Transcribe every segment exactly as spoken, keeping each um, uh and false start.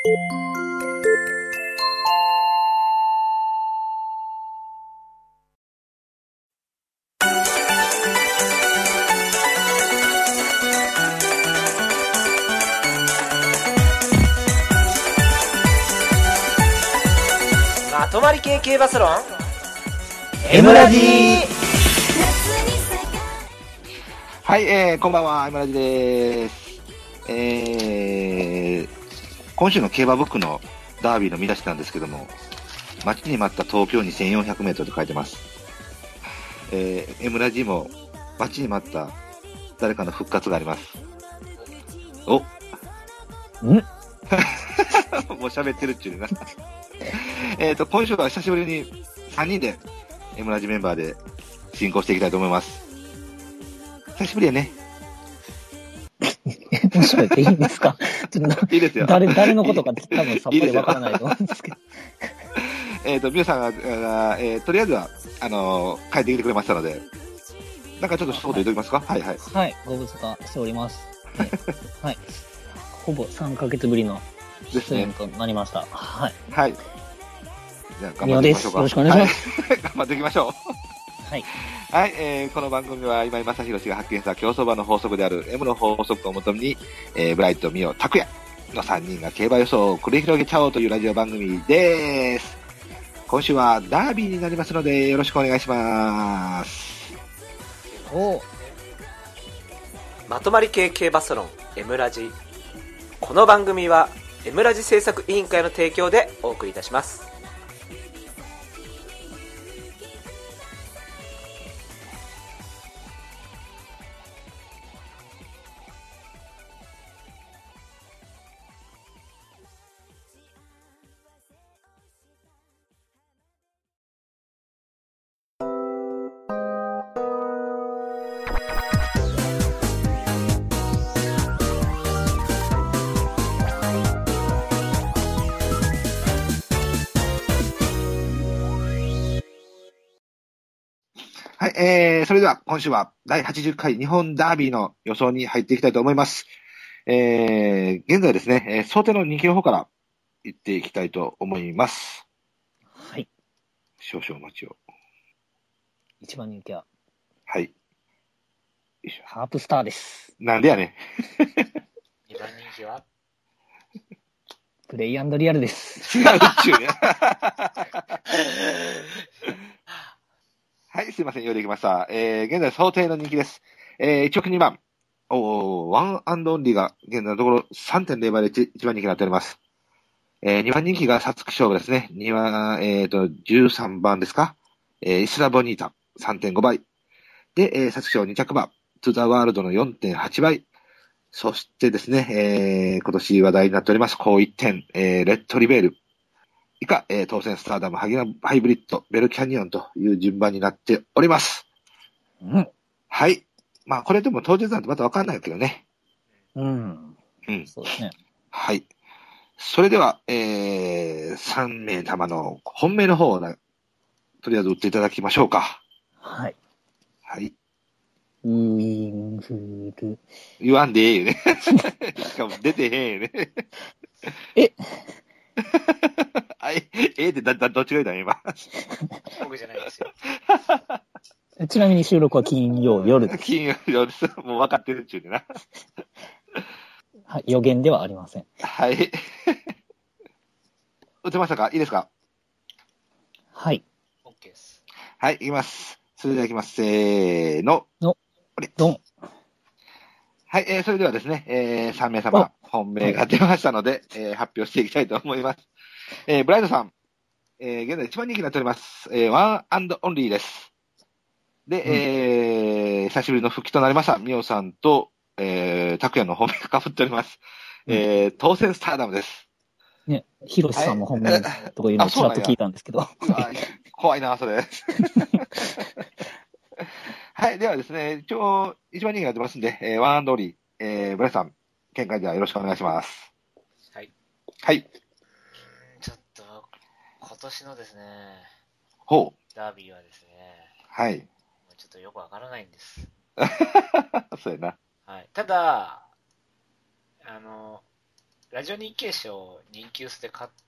まとまり系系バスロン M ラジー。はい、えー、こんばんは、M ラジです。えー、今週の競馬ブックのダービーの見出しなんですけども、待ちに待った東京にせんよんひゃくメートルと書いてます。えー、M ラジも待ちに待った誰かの復活があります。おんもう喋ってるっちゅうな。えっと、今週は久しぶりにさんにんで M ラジメンバーで進行していきたいと思います。久しぶりやね。 もしゃべっていいんですか？ちょっといいですよ。 誰、誰のことか多分さっぱりわからないと思うんですけど。 えっと、皆さんが、えー、とりあえずは、あのー、帰ってきてくれましたので、なんかちょっと一言言っときますか？はいはい。 はい、ご無沙汰しております。はい。はい、ほぼさんかげつぶりの出演となりました。はい。 はい。じゃあ頑張っていきましょうか。 よろしくお願いします。 はい、頑張っていきましょう。 はい。 はい、えー、この番組は今井正弘氏が発見した競走馬の法則である M の法則をもとに、えー、ブライト、ミオ、タクヤのさんにんが競馬予想を繰り広げちゃおうというラジオ番組です。今週はダービーになりますのでよろしくお願いします。 おまとまり系系バスロン M ラジ。この番組は M ラジ制作委員会の提供でお送りいたします。 はい、えー、それでは今週はだいはちじゅっかい日本ダービーの予想に入っていきたいと思います。えー、現在ですね、えー、想定の人気の方から言っていきたいと思います。 はい。 少々お待ちを。 一番人気は、 はい。 ハープスターです。 なんでやねん。 にばん人気はプレイ&リアルです。 違うっちゅうね。はい、すいません、用意できました。えー、現在想定の人気です。えー、いちおくにばん。おー、ワンアンドオンリーが現在のところ さんてんゼロ 倍でいちばん人気になっております。えー、にばん人気が皐月賞ですね。にばん、えーと、じゅうさんばんですか。えー、イスラボニータ さんてんご 倍。で、えー、皐月賞に着馬、トゥザワールドの よんてんはち 倍。そしてですね、えー、今年話題になっております、高いってん、えー、レッドリベール。以下、えー、当選スターダム、ハギナハイブリッド、ベルキャニオンという順番になっております。 うん。 はい。まあ、これでも当日なんてまたわかんないけどね。 うん。 うん。 そうですね。 はい。それでは、えー、さんめい様の本命の方をな、とりあえず打っていただきましょうか。 はい。 はい。 ウィンフル。 言わんでええよね。しかも出てへんよね。 えあえ、ええってだ、だ、どっちが言うたん今。 僕じゃないですよ。 ちなみに収録は金曜夜です。 金曜夜です。もう分かってるっちゅうねな。 はい。予言ではありません。 はい。打てましたか？いいですか？ はい。 OK です。 はい、いきます。それではいきます。せーの。 の、ドン。 はい、えー、それではですね、えー、さんめい様、本命が出ましたので、えー、発表していきたいと思います。えー、ブライトさん、えー、現在一番人気になっております。えー、ワンアンドオンリーです。で、うん、えー、久しぶりの復帰となりました、ミオさんと、えー、タクヤの本命が被っております。うん、えー、当選スターダムです。 ね、ヒロシさんも本命とかいうのをちらっと聞いたんですけど。 怖いな、それ。はい。ではですね、一応、一番人気が出ますんで、えー、ワンアンドオンリー、えー、ブライトさん、見解ではよろしくお願いします。 はい。 はい。 ちょっと、今年のですね、 ほう。 ダービーはですね、 はい。 ちょっとよくわからないんです。 そうやな。 はい。ただ、あの、 ラジオ日経賞人気薄で勝って、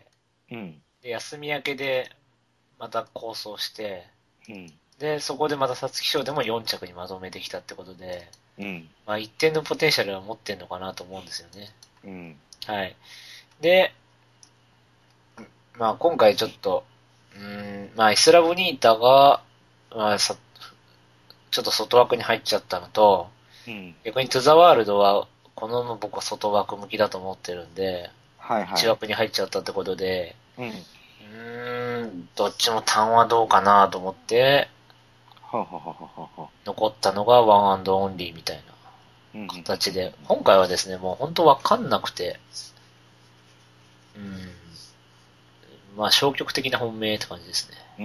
うん。 で、休み明けでまた構想して、 うん。 で、そこでまた皐月賞でもよん着にまとめてきたってことで、 うん。 まあ一定のポテンシャルは持ってんのかなと思うんですよね。 うん。 はい。で、まあ今回ちょっと、うーん、まあイスラボニータが、まあさ、ちょっと外枠に入っちゃったのと、 うん。 逆にトゥザワールドは、このまま僕は外枠向きだと思ってるんで、 はいはい。 内枠に入っちゃったってことで、 うん。 うーん、どっちも単はどうかなと思って、 はははははは。 残ったのがワンアンドオンリーみたいうん。 な形で、今回はですね、もう本当わかんなくて、うーん、まあ消極的な本命って感じですね。 うん。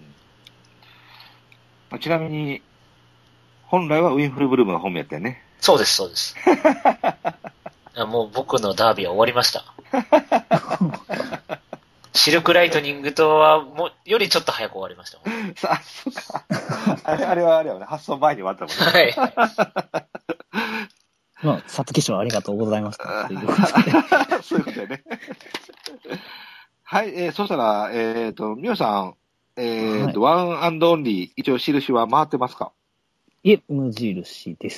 まあちなみに、本来はウィンフルブルームが本命やったよね。 そうです、そうです。もう僕のダービーは終わりました。シルクライトニングとはもよりちょっと早く終わりました。 さあ、そうか。あれ、あれはあれはね、発送前に終わったもんね。 はい。 まあ、皐月賞ありがとうございました。ということでそういうことだよね。はい、えー、そしたら、えっ、ー、と、みおさん、えっ、ー、と、はい、ワンアンドオンリー、一応印は回ってますか？ いえ、無印です。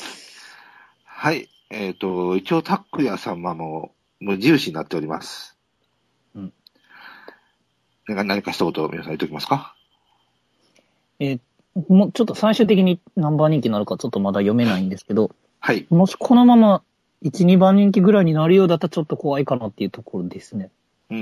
はい、えっ、ー、と、一応、タックヤ様も無印になっております。うん。何か一言、皆さん言っておきますか？ えー、もうちょっと最終的に何番人気になるかちょっとまだ読めないんですけど、 はい。 もしこのままいち、にばん人気ぐらいになるようだったらちょっと怖いかなっていうところですね。 うん。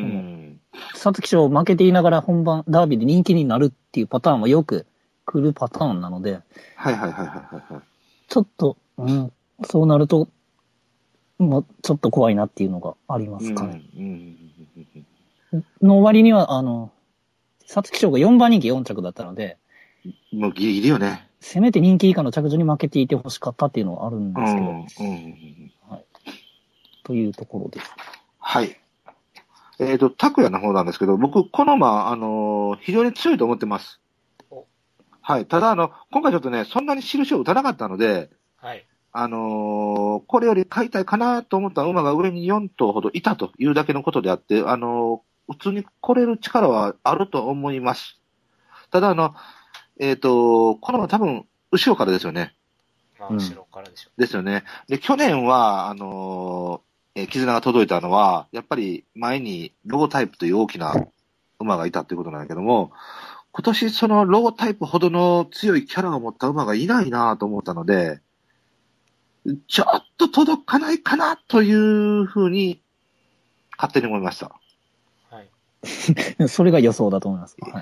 皐月賞負けていながら本番、ダービーで人気になるっていうパターンはよく来るパターンなので、 はいはいはいはいはい。 ちょっと、うん、そうなると、もうちょっと怖いなっていうのがありますかね。うんうん、の割には、あの、皐月賞がよんばん人気よん着だったので、 もうギリギリよね。 せめて人気以下の着順に負けていてほしかったっていうのはあるんですけど、うんうんはい、というところです。 はい。えっ、ー、と、拓也の方なんですけど、僕、この馬、あのー、非常に強いと思ってます。はい。ただ、あの、今回ちょっとね、そんなに印を打たなかったので、 はい。 あのー、これより買いたいかなと思った馬が上によん頭ほどいたというだけのことであって、あのー、普通に来れる力はあると思います。ただ、あの、えっ、ー、と、この馬多分、後ろからですよね。 まあ、後ろからでしょう、 うん。ですよね。で、去年は、あのー、えー、絆が届いたのは、やっぱり前にロゴタイプという大きな馬がいたということなんだけども、今年そのロゴタイプほどの強いキャラを持った馬がいないなと思ったので、ちょっと届かないかなというふうに勝手に思いました。 はい。 それが予想だと思います。はい。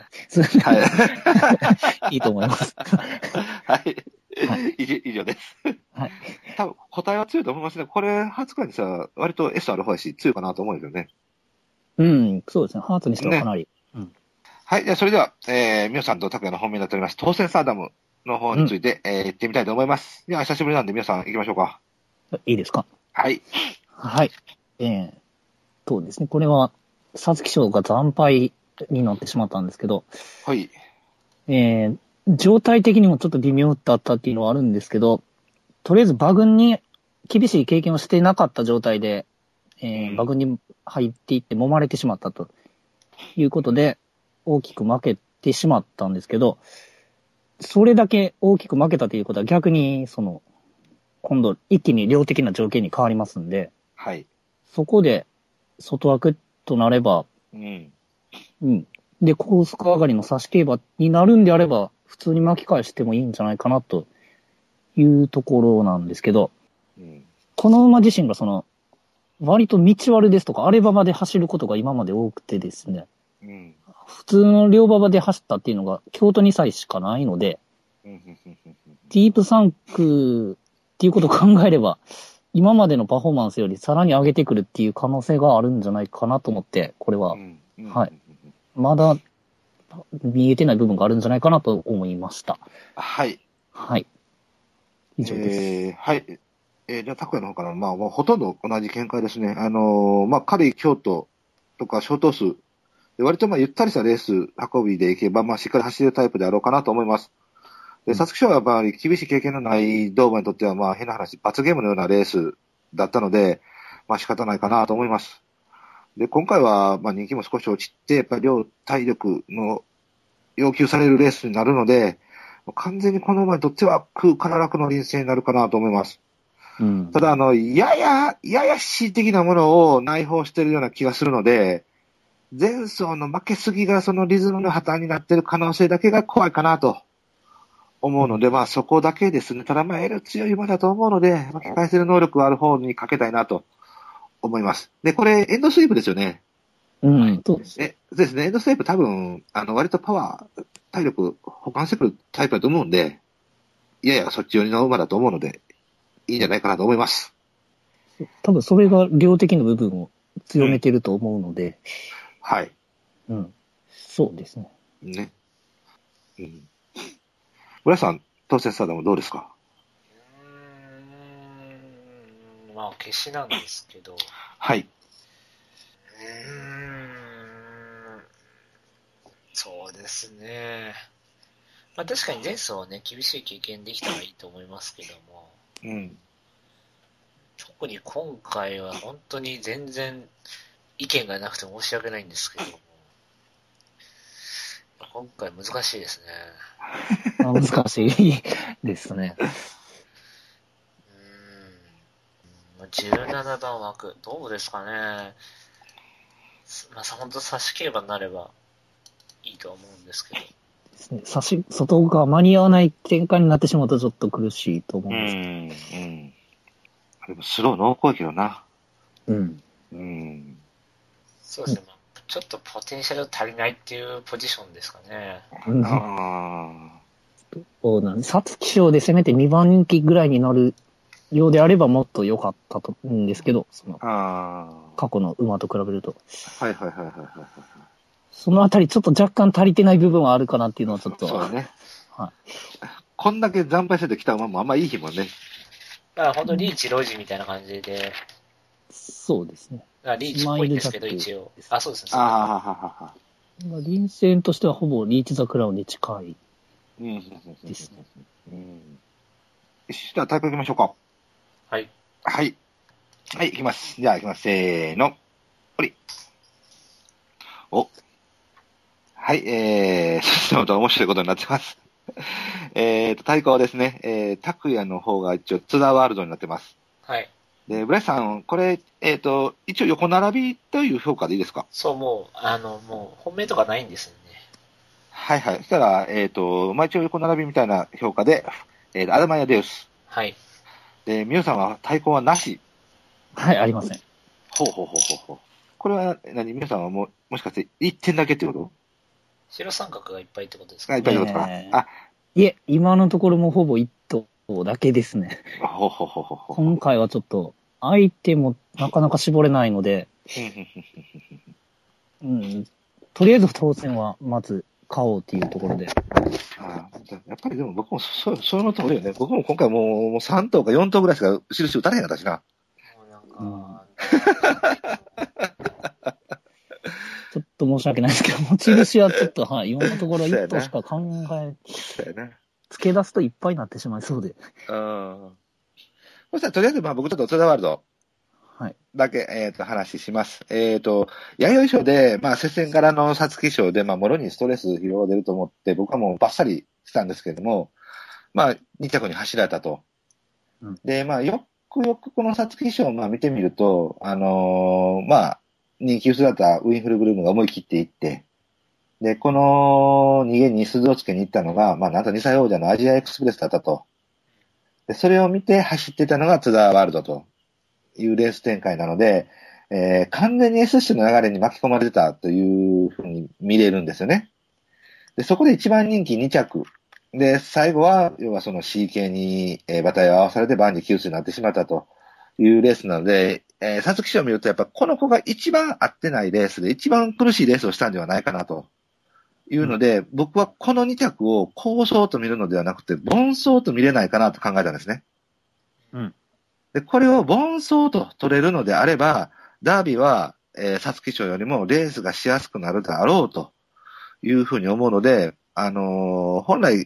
はい、いいと思います。 はい。はい、以上です。はい。多分答えは強いと思いますね。これ、ハーツクライにさ、割と S アルファやし強いかなと思うんですよね。 うん、そうですね。ハーツにしてはかなり。ね、うん。 はい。じゃあ、それでは、えー、みおさんと拓也の本命になっております、当選サーダムの方について、うん、えー、行ってみたいと思います。では、久しぶりなんで、みおさん行きましょうか。 いいですか？ はい。 はい。えー、そうですね。これは、皐月賞が惨敗になってしまったんですけど、 はい。 えー、状態的にもちょっと微妙だったっていうのはあるんですけど、とりあえず馬群に厳しい経験をしていなかった状態で、えー、馬群に入っていって揉まれてしまったということで、大きく負けてしまったんですけど、それだけ大きく負けたということは逆に、その、今度一気に量的な条件に変わりますんで、 はい。 そこで外枠となれば、うん。うん。で、高速上がりの差し競馬になるんであれば、普通に巻き返してもいいんじゃないかなというところなんですけど、うん、この馬自身がその、割と道悪ですとか、荒れ馬場で走ることが今まで多くてですね、うん、普通の両馬場で走ったっていうのが京都にさいしかないので、ディープさん区っていうことを考えれば、今までのパフォーマンスよりさらに上げてくるっていう可能性があるんじゃないかなと思って、これは、うんうん、はい。まだ見えてない部分があるんじゃないかなと思いました。 はい。 はい。以上です。 えー、はい。えー、じゃあ、拓也の方から、まあ、もうほとんど同じ見解ですね。あのー、まあ、軽い京都とか小頭数、割とまあ、ゆったりしたレース運びでいけば、まあ、しっかり走るタイプであろうかなと思います。で、皐月賞はやっぱり厳しい経験のないドーバーにとっては、まあ、変な話、罰ゲームのようなレースだったので、 まあ仕方ないかなと思います。で、今回は、まあ人気も少し落ちて、やっぱり両体力の要求されるレースになるので、完全にこの馬にとっては空から楽の臨戦になるかなと思います。うん、ただ、あの、やや、やや恣意的なものを内包しているような気がするので、前走の負けすぎがそのリズムの破綻になっている可能性だけが怖いかなと思うので、うん、まあそこだけですね。ただまあ L 強い馬だと思うので、巻き返せる能力がある方にかけたいなと思います。で、これエンドスイープですよね。 うん、そうです。 え、そうですね。エンドスイープ多分、あの、割とパワー、体力、補完してくるタイプだと思うんで、いやいや、そっち寄りの馬だと思うので、いいんじゃないかなと思います。 多分それが量的な部分を強めてると思うので。うん、 はい。 うん。そうですね。 ね。うん。村さん、当選スターダムどうですか？ うーん、まあ、決死なんですけど。 はい。 うーん、そうですね。まあ確かに前走はね、厳しい経験できたらいいと思いますけども。 うん。 特に今回は本当に全然意見がなくて申し訳ないんですけども。今回難しいですね。 難しいですね。 うーん。じゅうななばん枠、どうですかね。まあ、本当差し競馬になればいいと思うんですけど。 差し、外が間に合わない展開になってしまうとちょっと苦しいと思うんですけど。 うん。うん。でもスロー濃厚やけどな。 うん。 うん。 そうですね。まあ、ちょっとポテンシャル足りないっていうポジションですかね。 うん。ああ。そうなんです。皐月賞でせめてにばん人気ぐらいになるようであればもっと良かったと思うんですけど、その過去の馬と比べると。 はいはいはいはいはい。 そのあたりちょっと若干足りてない部分はあるかなっていうのはちょっと。 そうだね。 はい。 こんだけ惨敗しててきた馬もあんまいい日もんね。 まあ本当リーチロジみたいな感じで。 そうですね。 リーチっぽいんですけど一応。あ、そうですね。 ああ、ははは。 臨戦としてはほぼリーチザクラウンに近いですね。 うん。よし、じゃあタイプいきましょうか。 はい。 はい。はい、いきます。じゃあいきます。せーの。ほり。お。はい、えー、そしてまた面白いことになってます。えーと、対抗はですね、えー、拓也の方が一応ツアーワールドになってます。 はい。 で、ブライさん、これ、えーと、一応横並びという評価でいいですか？ そう、もう、あの、もう、本命とかないんですよね。 はいはい。そしたら、えーと、まあ、一応横並びみたいな評価で、えーと、アルマニアデウス。 はい。 で、ミオさんは対抗はなし。 はい、ありません。 ほうほうほうほうほう。これは何、ミオさんはもう、もしかしていってんだけってこと？ 白三角がいっぱいってことですか？ あ、いっぱいってことか。 えー、あ、いえ、今のところもほぼ一頭だけですね。 ほうほうほうほうほう。 今回はちょっと、相手もなかなか絞れないので、うん、とりあえず当選はまず買おうっていうところで。 ああ、やっぱりでも僕もそ、その通りよね。僕も今回もう、もうさん頭かよん頭ぐらいしか印打たれへんかったしな。 もうなんか、 うん、ちょっと申し訳ないですけど、持ち主はちょっと、はい、今のところいっ頭しか考え、付け出すといっぱいになってしまいそうで。 うん。そしたらとりあえずまあ僕ちょっとツアーワールド。 はい。 だけ、えっ、ー、と、話します。えっ、ー、と、弥生賞で、まあ、接戦からの皐月賞で、まあ、もろにストレス疲労が出ると思って、僕はもうバッサリしたんですけれども、まあ、に着に走られたと。うん、で、まあ、よくよくこの皐月賞をまあ見てみると、あのー、まあ、人気薄だったウィンフルブルームが思い切っていって、で、この逃げに鈴をつけに行ったのが、まあ、なんとにさい王者のアジアエクスプレスだったと。で、それを見て走ってたのがツアーワールドと。いうレース展開なので、えー、完全に エスシー の流れに巻き込まれてたというふうに見れるんですよね。で、そこで一番人気に着。で、最後は、要はその シーケー に、えー、馬体を合わされて万事休すになってしまったというレースなので、えー、皐月賞を見るとやっぱこの子が一番合ってないレースで一番苦しいレースをしたんではないかなというので、うん、僕はこのに着を好走と見るのではなくて、凡走と見れないかなと考えたんですね。 うん。 で、これを凡走と取れるのであれば、ダービーは、えー、皐月賞よりもレースがしやすくなるであろうというふうに思うので、あのー、本来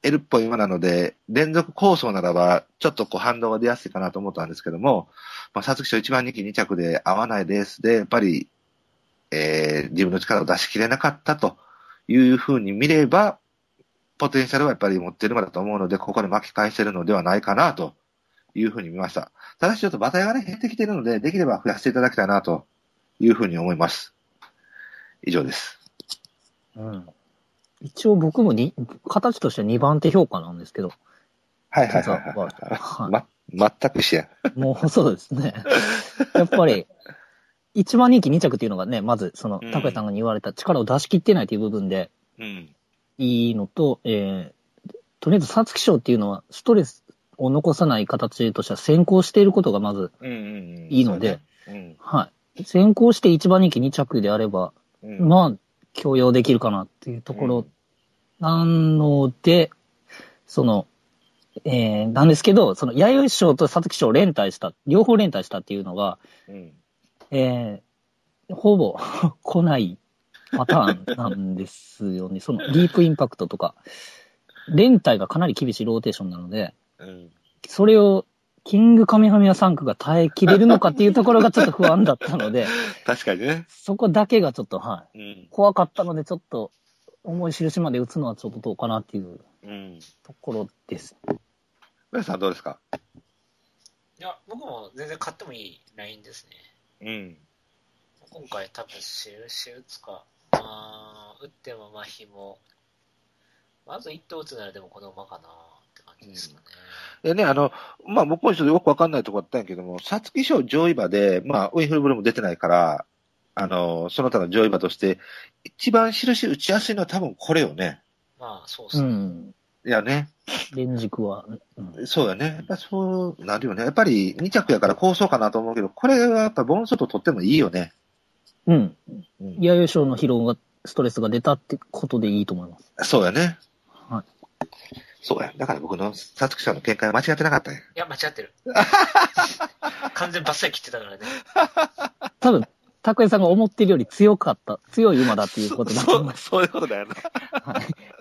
L っぽい馬なので、連続構想ならば、ちょっとこう反動が出やすいかなと思ったんですけども、まあ、皐月賞いちばん人気に着で合わないレースで、やっぱり、えー、自分の力を出し切れなかったというふうに見れば、ポテンシャルはやっぱり持ってる馬だと思うので、ここで巻き返せるのではないかなというふうに見ました。ただしちょっと馬体がね、減ってきているので、できれば増やしていただきたいなというふうに思います。以上です。 うん。一応僕もに形としてはにばん手評価なんですけど。 はいはいはいはい、はい。ま、全く一緒や。 もうそうですね。やっぱり、いちばん人気に着っていうのがね、まず、その、高谷さんが言われた力を出し切ってないという部分で、うん、いいのと、えー、とりあえず皐月賞っていうのは、ストレスを残さない形としては先行していることがまず、いいので、うんうんうんね、はい。先行していちばん人気に着であれば、うん、まあ、許容できるかなっていうところなので、その、えー、なんですけど、その、弥生賞と皐月賞を連帯した、両方連帯したっていうのが、うん、えー、ほぼ来ないパターンなんですよね。その、ディープインパクトとか、連帯がかなり厳しいローテーションなので、うん、それを、キングカメハメハさん区が耐えきれるのかっていうところがちょっと不安だったので、 確かにね。 そこだけがちょっと、はい、うん。怖かったので、ちょっと、重い印まで打つのはちょっとどうかなっていうところです。 皆さんどうですか？ いや、僕も全然買ってもいいラインですね。うん。今回多分印打つか、まあ、打っても麻痺も、まず一頭打つならでもこの馬かなって感じですかね。 うん、でね、あの、まあ僕もちょっとよくわかんないところだったんやけども、皐月賞上位馬で、まあウィンフルブルーも出てないから、あの、その他の上位馬として、一番印打ちやすいのは多分これよね。 まあそうですね。うん、 いやね。 連軸は、 うん。そうやね。やっぱそうなるよね。やっぱりに着やから構想かなと思うけど、これはやっぱボンソット取ってもいいよね。 うん。弥生賞の疲労が、ストレスが出たってことでいいと思います。 そうやね。はい。そうや。だから僕の皐月賞の見解は間違ってなかったね。 いや、間違ってる。完全バッサリ切ってたからね。 多分、拓也さんが思ってるより強かった、強い馬だっていうことだと思います。 そ, そ, そういうことだよな。はい。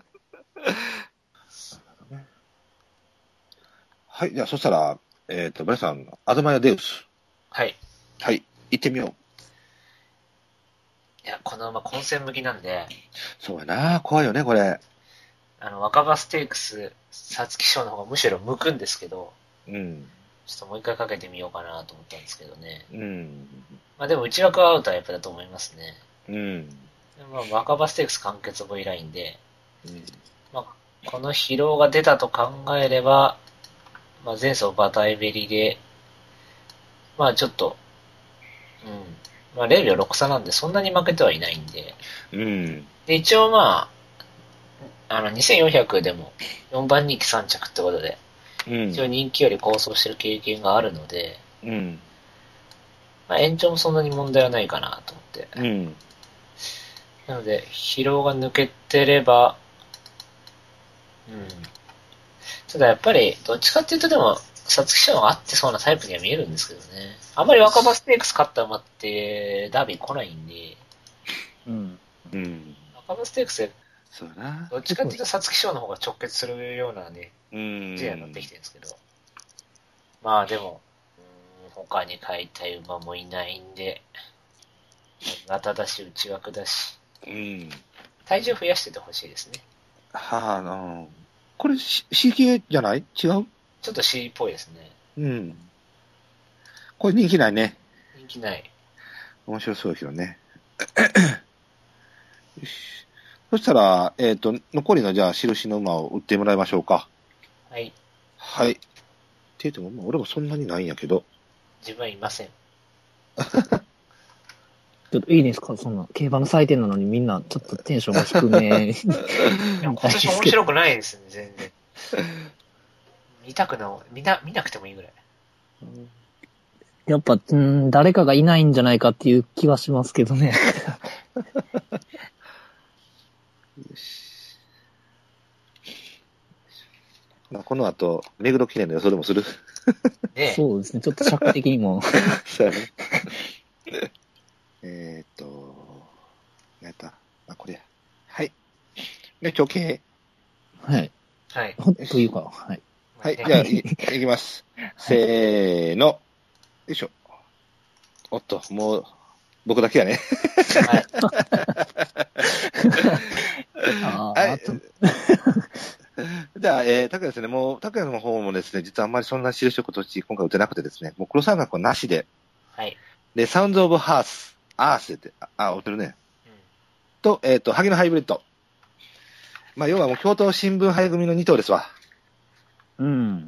はい。じゃあ、そしたら、えっ、ー、と、皆さん、アドマイアデウス。 はい。 はい。行ってみよう。 いや、この馬混戦向きなんで。 そうやな。怖いよね、これ。 あの、若葉ステークス、皐月賞の方がむしろ向くんですけど。うん。ちょっともう一回かけてみようかなと思ったんですけどね。うん。まあでも内枠はアウトはやっぱだと思いますね。うん。まあ若葉ステークス完結 V ラインで、うん。まあこの疲労が出たと考えれば、まあ前走バタイベリで、まあちょっと、うん。まあれいびょうろく差なんでそんなに負けてはいないんで。うん。で一応まあ、あのにせんよんひゃくでもよんばん人気さん着ってことで、うん、一応人気より構想してる経験があるので、うん、まあ、延長もそんなに問題はないかなと思って、うん、なので疲労が抜けてれば、うん、ただやっぱりどっちかっていうとでも皐月賞が合ってそうなタイプには見えるんですけどね。あんまり若葉ステークス勝った馬ってダービー来ないんで、うんうん、若葉ステークスでそうな。 どっちかっていうと皐月賞の方が直結するようなね、ジェアになってきてるんですけど。まあでも、うん、他に買いたい馬もいないんで、型だし内枠だし、うん、体重増やしててほしいですね。 はあ、あのこれ C 系じゃない？違う？ ちょっと C っぽいですね。 うん。これ人気ないね。 人気ない。 面白そうですよね。よし。そしたら、えっ、ー、と、残りのじゃあ、印の馬を売ってもらいましょうか。 はい。 はい。って言っても、まあ、俺もそんなにないんやけど。 自分はいません。 ちょっといいですか？そんな、競馬の祭典なのにみんなちょっとテンションが低め。いや、今年面白くないですね、全然。見たくな、見な、見なくてもいいぐらい。 やっぱ、うん、誰かがいないんじゃないかっていう気はしますけどね。 よし。まあ、この後、目黒記念の予想でもするね。そうですね。ちょっと尺的にも。そうやね。 えっと、やった。あ、これや。はい。で、直径。 はい。 はい。 というか、はい。 はい、じゃあ、い、いきます。せーの。よいしょ。おっと、もう、僕だけやね。はい。はい。じゃあ、えー、拓也ですね、もう、拓也の方もですね、実はあんまりそんな印を今年、今回打てなくてですね、もう黒三角はなしで、 はい。 で、サウンズオブハース、アースで、あ、あ、打てるね。うん、と、えっ、ー、と、萩のハイブリッド。まあ、要はもう、京都新聞杯組のに頭ですわ。 うん。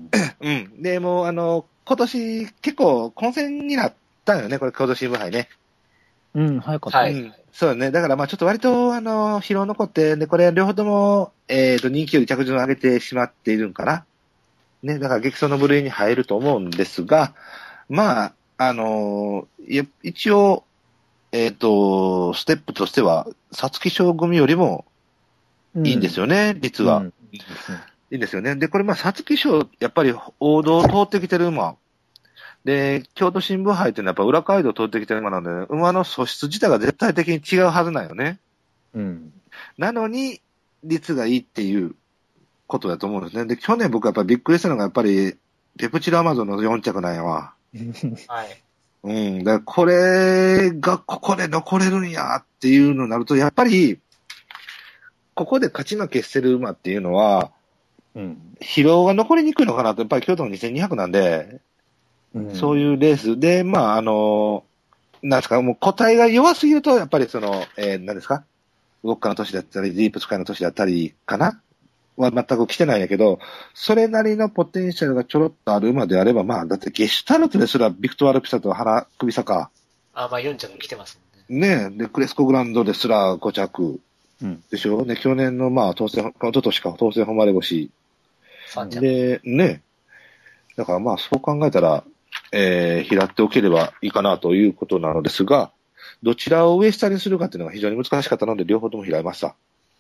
うん。で、もう、あの、今年、結構、混戦になったよね、これ、京都新聞杯ね。 うん、早かった。はい。 うん、そうね。だから、まあちょっと割と、あの、疲労残って、で、これ、両方とも、えっ、ー、と、人気より着順を上げてしまっているんかな。ね、だから、激走の部類に入ると思うんですが、まあ、あのー、一応、えっ、ー、と、ステップとしては、皐月賞組よりも、いいんですよね、うん、率が、うん。いいんですよね。で、これ、まあ、皐月賞、やっぱり、王道を通ってきてる馬。で、京都新聞杯っていうのはやっぱ裏街道を通ってきてる馬なので、馬の素質自体が絶対的に違うはずなんよね。うん。なのに、率がいいっていうことだと思うんですね。で、去年僕やっぱりびっくりしたのがやっぱり、ペプチルアマゾンのよん着なんやわ。はい。うん。だからこれがここで残れるんやっていうのになると、やっぱり、ここで勝ち負けしてる馬っていうのは、うん。疲労が残りにくいのかなと、やっぱり京都のにせんにひゃくなんで、そういうレースで、まあ、あの、なんですか、もう個体が弱すぎると、やっぱりその、えー、何ですか、ウォッカの都市だったり、ディープスカイの都市だったりかなは全く来てないんやけど、それなりのポテンシャルがちょろっとある馬であれば、まあ、だってゲシュタルトですらビクトワルピサと腹首坂。 あ、まあよん着来てますもんね。ねえ、で、クレスコグランドですらご着。うん。でしょね、去年のまあ、当選、おととしか、当選誉れ星。さん着。で、ね。だからまあ、そう考えたら、えー、拾っておければいいかなということなのですが、どちらを上下にするかっていうのが非常に難しかったので、両方とも拾いました。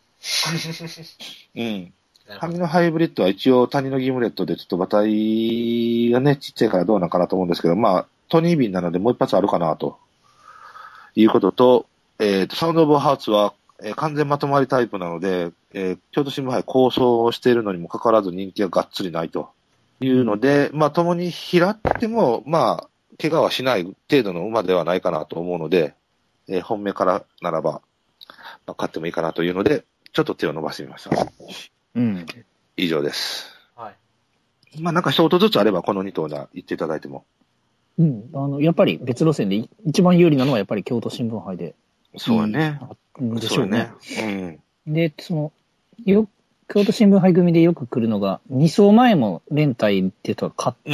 うん。紙のハイブリッドは一応谷のギムレットでちょっと馬体がね、ちっちゃいからどうなんかなと思うんですけど、まあ、トニービンなのでもう一発あるかなということと、えっ、ー、と、サウンドオブハーツは、えー、完全まとまりタイプなので、えー、京都新聞杯構想をしているのにもかかわらず人気ががっつりないと。いうので、まあ、共に拾っても、まあ、怪我はしない程度の馬ではないかなと思うので、えー、本命からならば、まあ、勝ってもいいかなというので、ちょっと手を伸ばしてみました。うん。以上です。はい。まあ、なんか一言ずつあれば、このに頭で言っていただいても。 うん。あの、やっぱり別路線で一番有利なのはやっぱり京都新聞杯で。 そうやね。 でしょうね。そうね。うん。で、その、よ京都新聞杯組でよく来るのが、に走前も連帯っていうと勝って、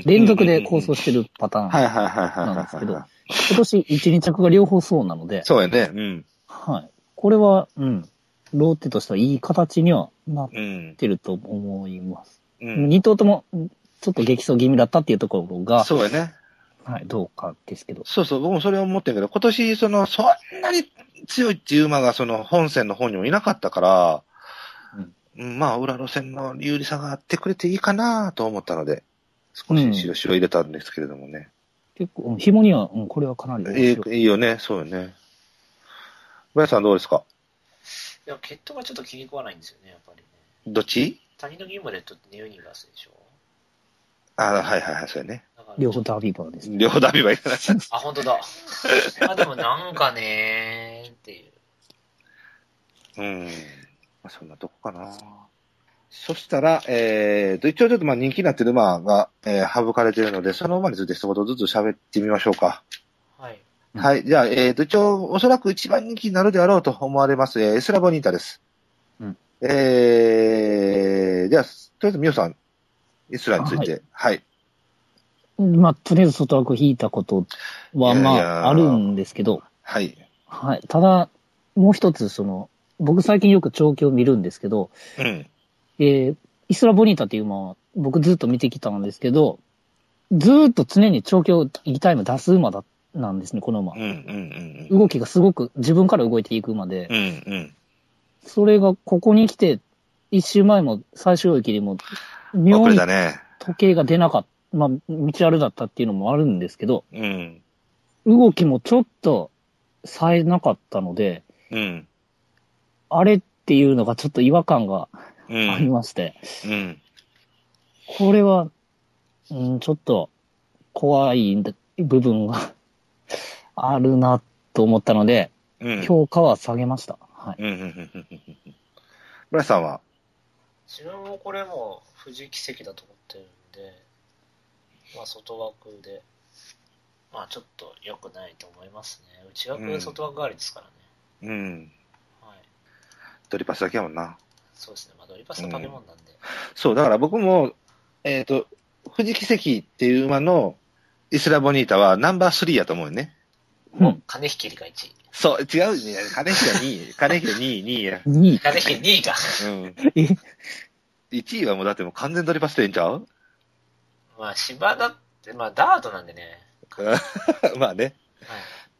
連続で構想してるパターンなんですけど、今年いち、に着が両方そうなので、 そうやね。うん。 はい。これは、うん、ローテとしてはいい形にはなってると思います。うん、に頭とも、ちょっと激走気味だったっていうところが、 そうやね。 はい、どうかですけど。 そうそう、僕もそれを思ってるけど、今年、その、そんなに強いっていう馬が、その、本線の方にもいなかったから、うん、まあ、裏路線の有利さがあってくれていいかなと思ったので、少し印を入れたんですけれどもね。 うん、結構、紐には、うん、これはかなりいい。いいよね、そうよね。バヤさんどうですか？ いや、血統がちょっと気に食わないんですよね、やっぱりね。 どっち？ 谷のギムレットってネオニバスでしょ？ ああ、はいはいはい、そうやね。 両方ダービーバーです、 ね。両方ダービーバーいかない。 あ、本当だ。あ、でもなんかねーっていう。 うん。まあ、そんなとこかな。そしたら、えーと、一応ちょっとまあ人気になってる馬が、えー、省かれているので、その馬について一言ずつ喋ってみましょうか。はい。はい。じゃあ、えーと、一応、おそらく一番人気になるであろうと思われます、えー、エスラボニータです。うん。えー、じゃあ、とりあえず、ミオさん、エスラについて。はい。 はい、まあ、とりあえず外枠引いたことは、まあ、あるんですけど。 はい。 はい。ただ、もう一つ、その、僕最近よく調教を見るんですけど、うん。えー、イスラボニータっていう馬は僕ずっと見てきたんですけど、ずーっと常に調教いいタイム出す馬だ、なんですね、この馬。うんうんうん、動きがすごく自分から動いていく馬で、うんうん、それがここに来て、一周前も最終駅でも、妙に時計が出なかった、まあ、道あるだったっていうのもあるんですけど、うん、動きもちょっと冴えなかったので、うん、あれっていうのがちょっと違和感がありまして。 うん。うん、 これは、うん、ちょっと怖い部分があるなと思ったので、うん、評価は下げました。はい。うん。 村さんは？ 自分もこれも藤木奇跡だと思ってるんで、まあ外枠で、まあちょっと良くないと思いますね。内枠で外枠代わりですからね。 うん。はい。ドリパスだけやもんな。 そうですね。まあドリパスの化け物なんで、うん。 そう、だから僕も、えっ、ー、と、藤木奇跡っていう馬のイスラボニータはナンバースリーやと思うよね。 うん。金引きがいちい。 そう、違うね。金引きがにい。金引きがにい、にいや。 にい。金引きにいか。 うん。いちいはもうだってもう完全ドリパスでいいんちゃう？ まあ芝だって、まあダートなんでね。 まあね。はい。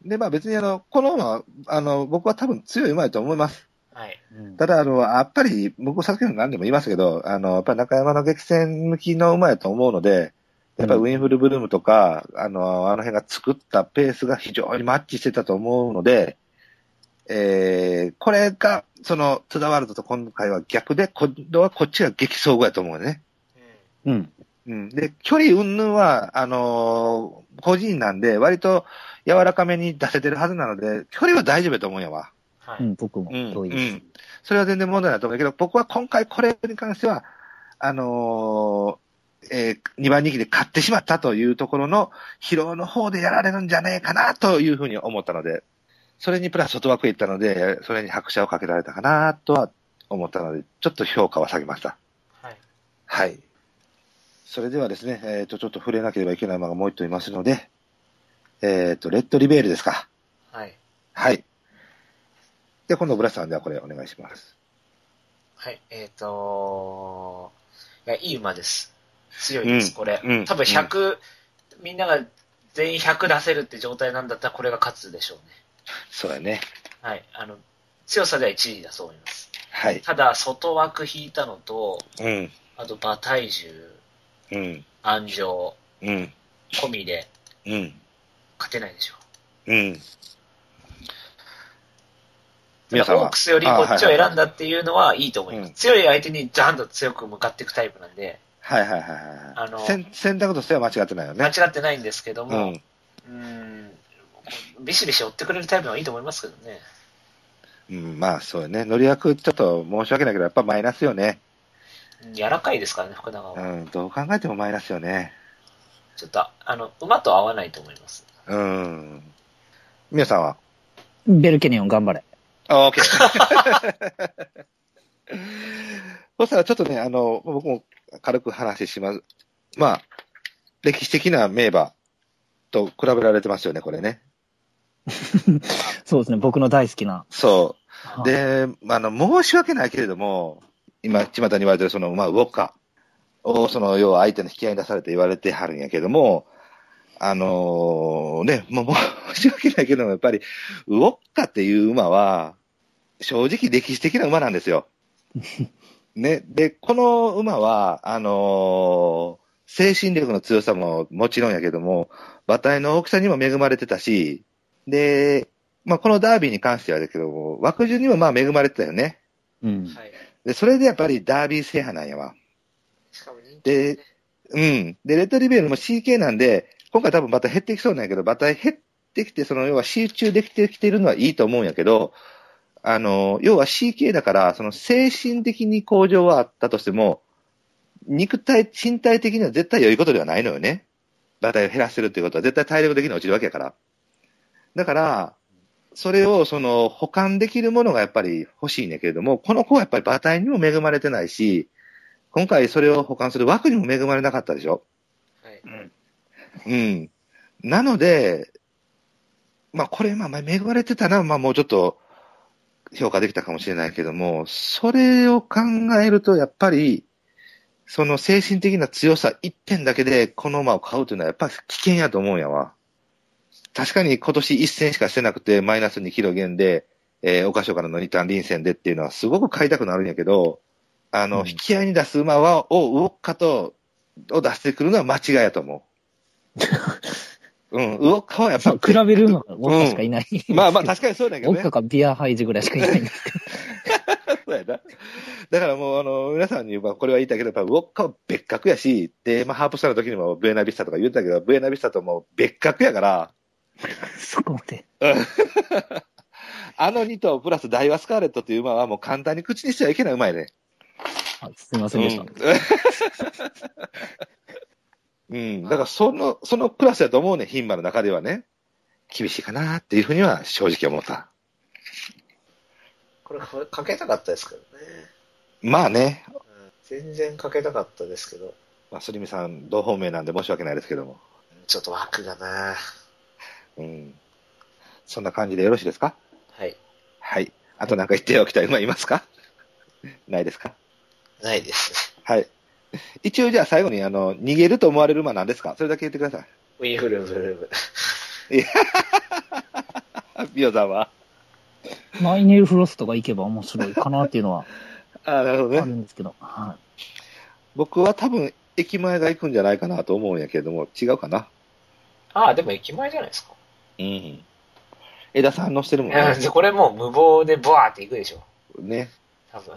で、まあ別にあの、この馬は、あの、僕は多分強い馬だと思います。はい。ただ、あの、やっぱり、僕、さっきの何でも言いますけど、あの、やっぱり中山の激戦向きの馬やと思うので、やっぱりウィンフルブルームとか、うん、あの、あの辺が作ったペースが非常にマッチしてたと思うので、えー、これが、その、トゥダワールドと今回は逆で、今度はこっちが激走後やと思うね。 うん。 うん。で、距離云々は、あのー、個人なんで、割と柔らかめに出せてるはずなので、距離は大丈夫やと思うんやわ。 はい。うん、僕も同意です、うん。うん。 それは全然問題ないと思うけど、僕は今回これに関しては、あのー、えー、にばん人気で勝ってしまったというところの疲労の方でやられるんじゃねえかなというふうに思ったので、それにプラス外枠へ行ったので、それに拍車をかけられたかなとは思ったので、ちょっと評価は下げました。はい。はい。それではですね、えっ、ー、と、ちょっと触れなければいけない馬がもう一頭いますので、えっ、ー、と、レッドリベールですか。 はい。 はい。で、今度、ブラスさんではこれお願いします。 はい、えっ、ー、といや、いい馬です。強いです、うん、これ。うん、多分ひゃく、うん、みんなが全員ひゃく出せるって状態なんだったらこれが勝つでしょうね。 そうだね。 はい。あの、強さではいちいだと思います。 はい。 ただ、外枠引いたのと、 うん。 あと、馬体重、 うん。 安城、 うん。 込みで、 うん。 勝てないでしょう。うん。 皆さんはオークスよりこっちを選んだっていうのはいいと思います。はいはいはい、強い相手にジャンと強く向かっていくタイプなんで。 はいはいはい。あの、選択としては間違ってないよね。 間違ってないんですけども、うん、うーんビシビシ追ってくれるタイプのはいいと思いますけどね。 うん、まあそうよね。乗り役ちょっと申し訳ないけど、やっぱマイナスよね。 柔らかいですからね、福永は。 うん、どう考えてもマイナスよね。 ちょっと、あの、馬と合わないと思います。 うん。皆さんはベルケニオン頑張れ。 あ、オッケー。そしたらちょっとね、あの、僕も軽く話します。まあ、歴史的な名馬と比べられてますよね、これね。 そうですね、僕の大好きな。 そう。で、あの、申し訳ないけれども、今、巷に言われてるその、まあ、ウォッカを、その、要は相手の引き合いに出されて言われてはるんやけども、あのー、ね、もう申し訳ないけども、やっぱり、ウォッカっていう馬は、正直歴史的な馬なんですよ。ね。で、この馬は、あのー、精神力の強さももちろんやけども、馬体の大きさにも恵まれてたし、で、まあ、このダービーに関してはだけども、枠順にもまあ恵まれてたよね。 うん。 で、それでやっぱりダービー制覇なんやわ。 しかも人気で、うん。で、レッドリベールも シーケー なんで、今回多分馬体減ってきそうなんやけど、馬体減ってきて、その要は集中できてきてるのはいいと思うんやけど、あの、要は シーケー だから、その精神的に向上はあったとしても、肉体、身体的には絶対良いことではないのよね。馬体を減らしてるっていうことは絶対体力的に落ちるわけやから。だから、それをその保管できるものがやっぱり欲しいんだけれども、この子はやっぱり馬体にも恵まれてないし、今回それを保管する枠にも恵まれなかったでしょ。 はい。 うん。うん。なので、まあこれ、まあ恵まれてたら、まあもうちょっと評価できたかもしれないけども、それを考えるとやっぱり、その精神的な強さ一点だけでこの馬を買うというのはやっぱり危険やと思うんやわ。確かに今年一戦しかしてなくてマイナスにキロ減で、えー、岡所からのにターン臨戦でっていうのはすごく買いたくなるんやけど、あの、うん、引き合いに出す馬は、を、ウォッカと、を出してくるのは間違いやと思う。うん、ウォッカはやっぱ。 比べるのはウォッカしかいない、 うん。まあまあ確かにそうだけどね。 ウォッカかビアハイジぐらいしかいないんですけそうやな。だからもう、あの、皆さんに、まあ、これは言いたいけど、やっぱウォッカは別格やし、で、まあ、ハープスターの時にもブエナビスタとか言ってたけど、ブエナビスタとも別格やから、 そこまで。 あのに頭プラスダイワスカーレットという馬はもう簡単に口にしてはいけない馬やね。 あ、すみませんでした。 うん。うん、だからその、そのクラスやと思うね、牝馬の中ではね。厳しいかなっていうふうには正直思った。 これ、かけたかったですけどね。 まあね。 うん、全然かけたかったですけど。 まあ、すりみさん、同方面なんで申し訳ないですけども。 ちょっと枠がなうん。そんな感じでよろしいですか？ はい。 はい。あとなんか言っておきたい馬いますか？ないですか？ ないです。 はい。一応じゃあ最後に、あの、逃げると思われる馬なんですか？それだけ言ってください。 ウィンフルブルーム。 いやビオさんはマイネルフロストが行けば面白いかなっていうのはあ、なるほどね。 あるんですけど、はい、 僕は多分駅前が行くんじゃないかなと思うんやけれども、違うかな。 ああ、でも駅前じゃないですか。 うん。枝さん乗せてるもんね。 いや、これもう無謀でボワーって行くでしょ。 ね。 多分。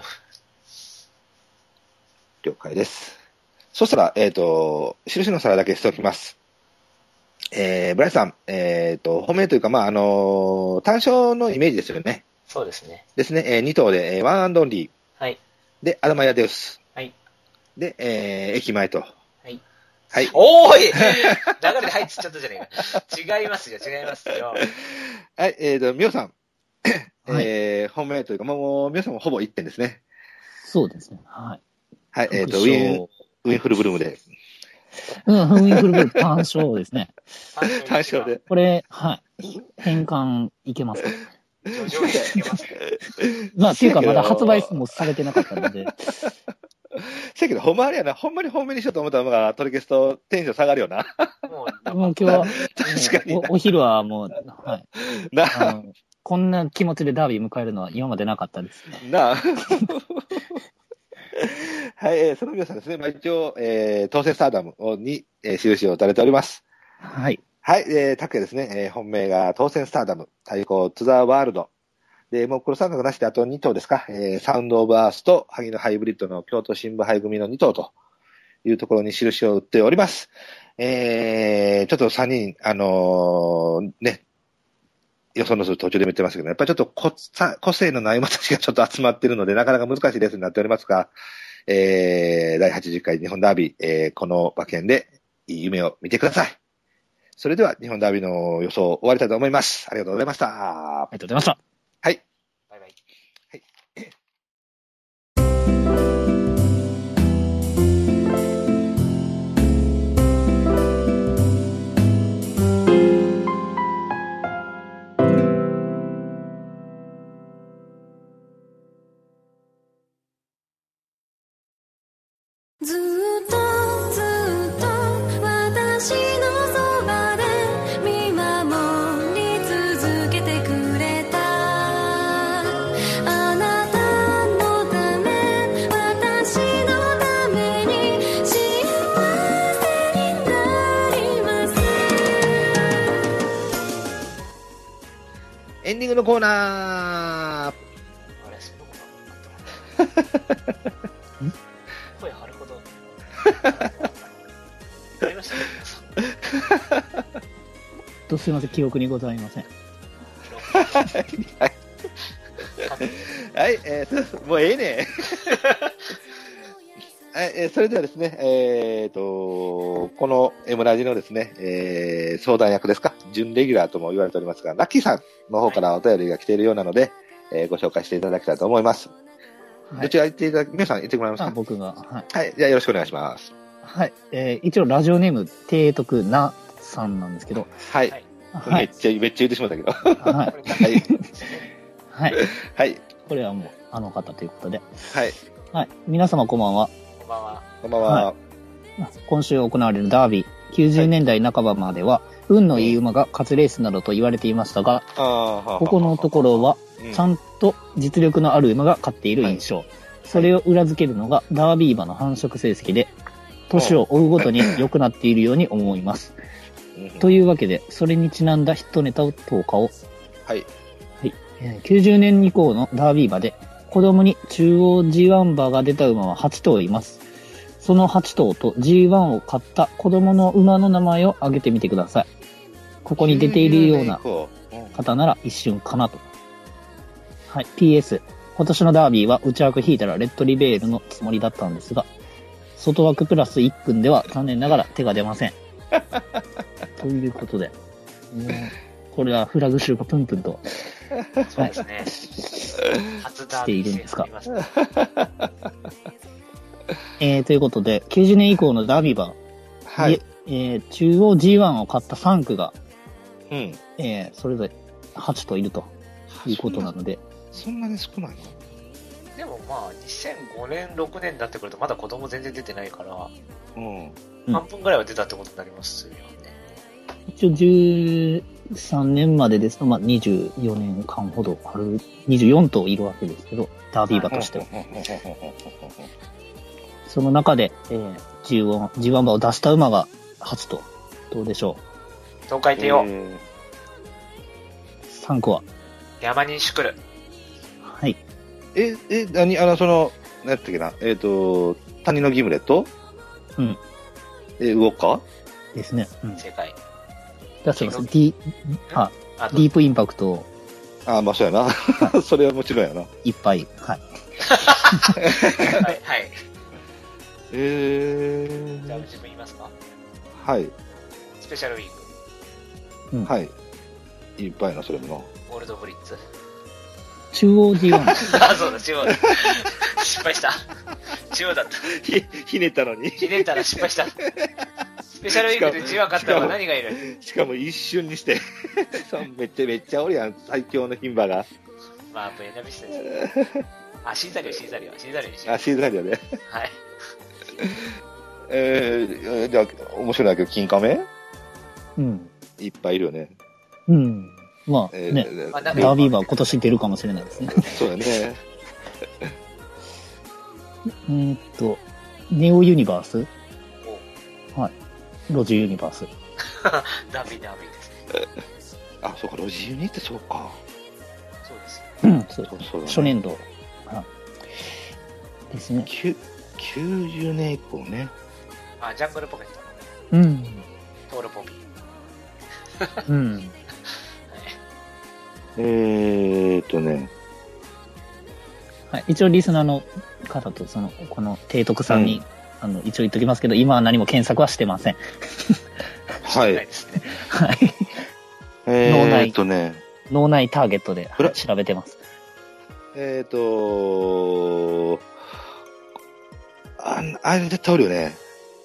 了解です。そしたら、えっ、ー、と、印の皿だけしておきます。えー、ブライさん、えっ、ー、と、褒めというか、まあ、あのー、単勝のイメージですよね。 そうですね。 ですね、えー、に頭で、えー、ワンアンドオンリー。 はい。 で、アダマヤデウス。 はい。 で、えー、駅前と。 はい。 はい。 おーい流れで入っちゃったじゃねえか。違いますよ、違いますよ。 はい、えっ、ー、と、みおさん。 はい、 えー、褒めというか、もう、みおさんもほぼいってんですね。 そうですね。はい。 はい、えっ、ー、と、ウィン、ウィンフルブルームで。 うん、ウィンフルブルーム単勝ですね。 単勝で。 これ、はい。変換いけますか？ 上位いけますね。 まあ、っていうか、まだ発売もされてなかったので。 せやけど、ほんまあれやな、ほんまに本命にしようと思ったのが、取り消すとテンション下がるよな。 もう、もう今日は、 確かにお。お昼はもう、はい。 なあのこんな気持ちでダービー迎えるのは今までなかったです。 なあ。はい、えー、その皆さんですね、まあ、一応、えー、当選スターダムに、えー、印を打たれております。 はい。 はい、えー、タクヤですね、えー、本命が当選スターダム、対抗トゥザワールド。で、もう黒三角なしであとに頭ですか、えー、サウンドオブアースと萩野ハイブリッドの京都新部杯組のに頭というところに印を打っております。えー、ちょっとさんにん、あのー、ね、予想の数途中でも言ってますけど、やっぱりちょっと個個性のない馬たちがちょっと集まっているので、なかなか難しいレースになっておりますが、えー、だいはちじゅっかい日本ダービー、えー、この馬券でいい夢を見てください。それでは日本ダービーの予想終わりたいと思います。ありがとうございました。 ありがとうございました。 はい。 バイバイ。 はい。 ずっとずっと私のそばで見守り続けてくれたあなたのため私のために幸せになりますエンディングのコーナー。 あれ、その子だったん声張るほどありましたね、皆さん。 とすいません、記憶にございません。 はい、はい、えー、もうええねはい、えー、それではですね、えーと、このエムラジのですね、えー、相談役ですか、準レギュラーとも言われておりますが、ラッキーさんの方からお便りが来ているようなので、えー、ご紹介していただきたいと思います。はい、どちら言っていただき、皆さん言ってもらえますか？ あ、僕が。はい。 はい。じゃあよろしくお願いします。 はい。えー、一応ラジオネーム、提督なさんなんですけど。 はい。はい、めっちゃ、めっちゃ言ってしまったけど。 はい。はい。はい。 はい。 これはもう、あの方ということで。 はい。 はい。皆様こんばんは。 こんばんは。 こんばんは。はい、 今週行われるダービー、きゅうじゅうねんだいなかばまでは、運のいい馬が勝つレースなどと言われていましたが、ここのところは、ちゃんと実力のある馬が勝っている印象。はい、それを裏付けるのがダービー馬の繁殖成績で、年を追うごとに良くなっているように思います。というわけで、それにちなんだヒットネタを投下を。 はい。 はい。きゅうじゅうねん以降のダービー馬で、 子供に中央 ジーワン 馬が出た馬ははち頭います。そのはち頭と ジーワン を買った子供の馬の名前を挙げてみてください。ここに出ているような方なら一瞬かなと。はい。ピーエス。今年のダービーは内枠引いたらレッドリベールのつもりだったんですが、外枠プラスいっぷんでは残念ながら手が出ません。ということで、もうこれはフラグ集がプンプンと、 そうですね。初ダービーしているんですか。 えー、ということで、きゅうじゅうねん以降のダービー馬、はい、えー、中央 ジーワン を買ったさん区が、うん、えー、それぞれはち頭いるということなので。 そんなに少ないの？ でもまあ、にせんごねん、ろくねんになってくるとまだ子供全然出てないから、うん、半分ぐらいは出たってことになりますよね。 一応じゅうさんねんまでですと、まあ、にじゅうよねんかんほどある、にじゅうよん頭いるわけですけど、ダービー馬としては。その中で、えー、ジーワン、ジーワン 馬を出した馬がはち頭。どうでしょう？東海帝王。 さん区は山にシュクル。 はい。 え、え、何あの、その、何やったっけな、えっ、ー、と、谷のギムレット？うん。え、ウォッカですね。 うん、正解。 だそうです。ディ、あ、ディープインパクト。 ああ、まあそうやな。はい、それはもちろんやな。 いっぱい。はい。 はい、はい。 えー。 じゃあ、自分言いますか？ はい。 スペシャルウィーク。うん、はい。いっぱいな、それもな。 オールドブリッツ。 中央 ジーワン。 あ、そうだ、中央。失敗した。中央だった。 ひ、ひねったのに。 ひねったら失敗した。スペシャルウィークで ジーワン 勝ったら何がいる？ しかも一瞬にして。めっちゃめっちゃおるやん、最強の牝馬が。 まあ、ブエナビスタです。あ、シーザリオ、シーザリオ、シーザリオにしよう。 あ、シーザリオね。 はい。 えー、じゃあ、面白いけど、金亀？ うん。 いっぱいいるよね。 うん。まあ、ね、えー、ダービー馬は今年出るかもしれないですね。 そうだね。 えーっと、ネオユニバース？はい。ロジユニバース。 ダービーダービーですね。あ、そうか、ロジユニってそうか。 そうです。 うん、そうそうそう、ね。初年度。はい。ですね。 きゅきゅうじゅうねん以降ね。 あ、ジャングルポケット。 うん。 トールポピー。うん。はい、 えーっとね。 はい。一応リスナーの方と、その、この提督さんに、うん、あの、一応言っときますけど、今は何も検索はしてません。 はい。 はい。 えーっとね。 脳内ターゲットで調べてます。 えーっと、あ、あれ絶対おるよね。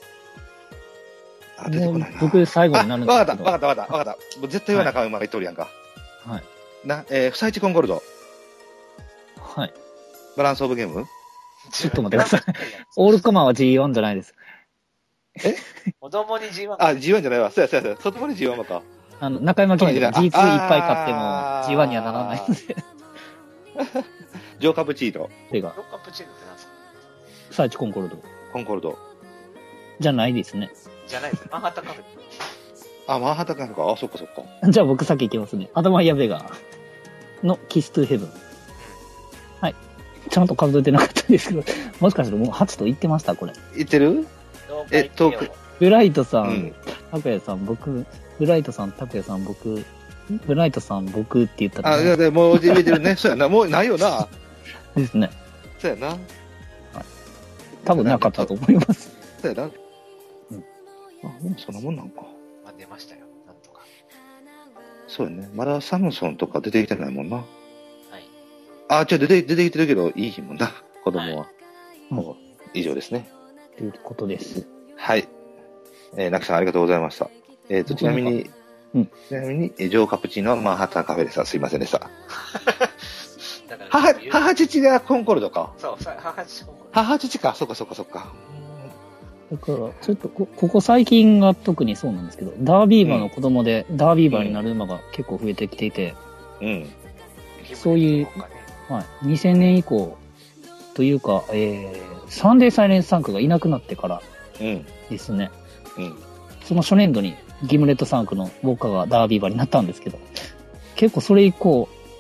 あ、出てこないな。 僕最後になるんですけど。 わかった、わかった、わかった、わかった。絶対言わなあかん馬が言っとるやんか。 はい。 な、えー、フサイチコンゴルド。 はい。 バランスオブゲーム？ ちょっと待ってください。オールコマは ジーワン じゃないです。 え子供に ジーワン？ あ、ジーワン じゃないわ。そうやそうやそうや。外回り ジーワン か。 あの、中山記念で ジーツー いっぱい買っても ジーワン にはならないんで。 ジョーカプチーノ。 ジョーカプチーノって何ですか？ フサイチコンコルド。 コンコルド。 じゃないですね。 じゃないです。マンハッタンカフェ。 あ、マンハッタンカフェか。あ、そっかそっか。 じゃあ僕先行きますね。アドマイヤ・ベガのキス・トゥ・ヘブン。はい。ちゃんと数えてなかったんですけど、もしかしてもうはちと言ってましたこれ。 言ってる？えっと、 ブライトさん、タクヤさん、僕、ブライトさん、タクヤさん、僕、ブライトさん、僕って言ったら、 ね。あ、いや、でもう言えてるね。そうやな。もうないよな。 ですね。 そうやな。はい。 多分なかったと思います。 そうやな。うん。あ、でもそんなもんなんか。 まあ、出ましたよ。なんとか。 そうやね。まだサムソンとか出てきてないもんな。はい。 あ、 じゃあ出て、出てきてるけど、いいもんな。子供は。はい、もう、以上ですね。 ということです。 はい。えー、ナキさんありがとうございました。えっ、ー、と、ちなみに、うん、ちなみに、ジョーカプチーノはマンハッタンカフェでさ、すいませんでした。母、母父がコンコルドか。 そう、母父コンコルド。 母父か、そっかそっかそっか。 だから、ちょっとこ、ここ最近が特にそうなんですけど、ダービー馬の子供で、うん、ダービー馬になる馬が結構増えてきていて、うん。そういう、はい、にせんねん以降、というか、えー、サンデーサイレンスサンクがいなくなってからですね、うんうん、その初年度にギムレットサンクのウォッカがダービー馬になったんですけど、結構それ以降、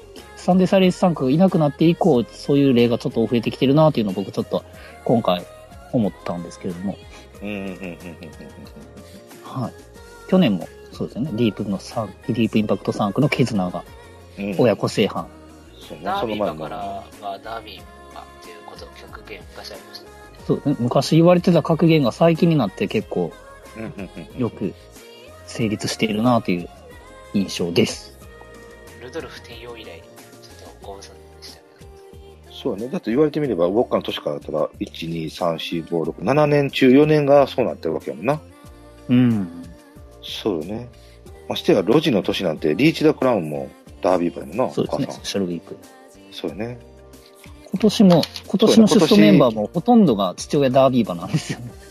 サンデーサイレンスさん区がいなくなって以降、そういう例がちょっと増えてきてるなっていうのを僕ちょっと今回思ったんですけれども。うんうんうんうんうん。はい。去年もそうですよね。ディープのさん、ディープインパクトさん区の絆が親子正反。 うん、ダービーだからはダービーかっていうこと格言昔ありましたね。 そうですね。昔言われてた格言が最近になって結構よく成立しているなという印象です。 ルドルフ天陽以来、ちょっとご無沙汰でしたけど。 そうね。だって言われてみれば、ウォッカの年からだったら、いち、に、さん、よん、ご、ろく、ななねん中よねんがそうなってるわけやもんな。 うん。 そうよね。ましてや、ロジの年なんて、リーチ・ダ・クラウンもダービー馬やもんな。 そうですね。スペシャルウィーク。 そうよね。 今年も、今年の出走メンバーもほとんどが父親ダービー馬なんですよね。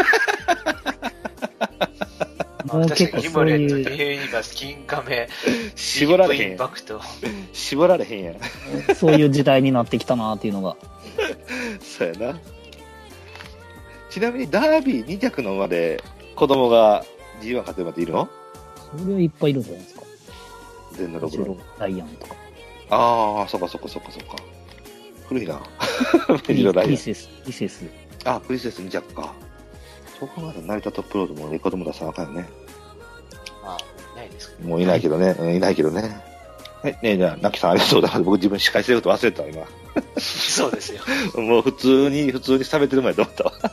もう結構そういう。ベイバス、金亀、 絞られへん。 インパクト。 絞られへんやん。 そういう時代になってきたなっていうのが。 そうやな。ちなみにダービーに着の馬で子供が ジーワン 勝てる馬っているの？ それはいっぱいいるんじゃないですか。 全のろくろ。 ダイアンとか。 ああ、そっかそっかそっかそっか。古いな。 クリ, クリセス、クリセス。 あ、クリセスに着か。そう考えたら成田トップロードもね、子供出さなあかんよね。 ああ、いないですけど、 もういないけどね。うん、いないけどね。はい、ねえ、じゃあ、ナッキさんありがとうございます。僕自分司会してること忘れてた今。 そうですよ。 もう普通に、普通に喋ってる前と思ったわ。